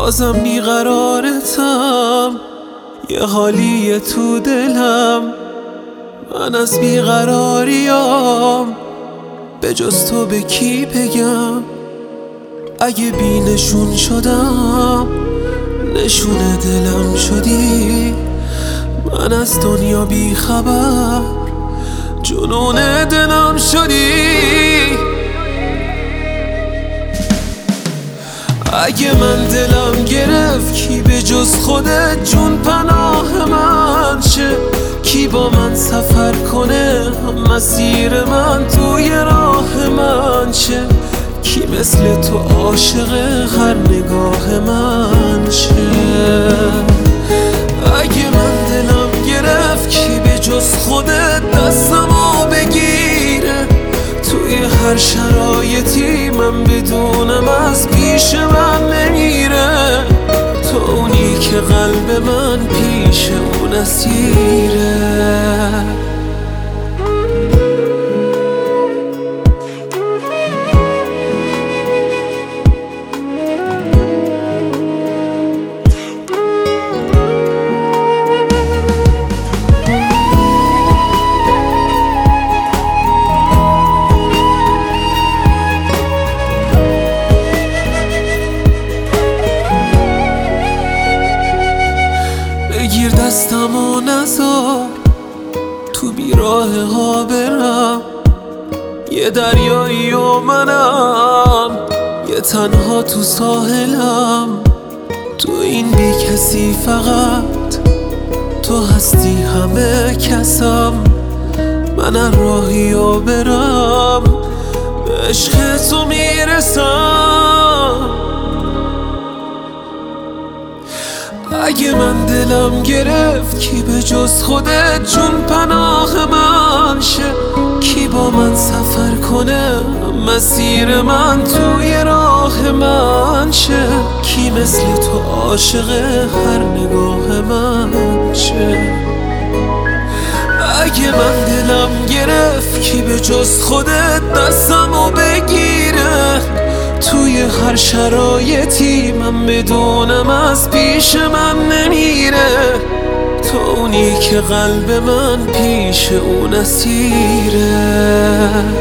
بازم بیقرارتم، یه حالیه تو دلم، من از بیقراریام به جز تو به کی بگم؟ اگه بی نشون شدم نشون دلم شدی، من از دنیا بی خبر جنون دلم شدی. اگه من دلم گرفت کی به جز خودت جون پناه من شه؟ کی با من سفر کنه مسیر من توی راه من شه؟ کی مثل تو عاشق هر نگاه من شه؟ اگه من دلم گرفت کی به جز خودت دستمو بگیره؟ توی هر شرایطی من بدونم از پیش من نمیره، تو اونی که قلب من پیش اون اسیره. بگیر دستم و نذار تو بیراه ها برم، یه دریایی و منم یه تنها تو ساحلم، تو این بی کسی فقط تو هستی همه کسم، من راهی و برم به عشق تو میرسم. اگه من دلم گرفت کی به جز خودت جون پناه من شه؟ کی با من سفر کنه مسیر من توی راه من شه؟ کی مثل تو عاشق هر نگاه من شه؟ اگه من دلم گرفت کی به جز خودت دستمو بگیره؟ توی هر شرایطی من بدونم از پیش من نمیره، تو اونی که قلب من پیش اون اسیره.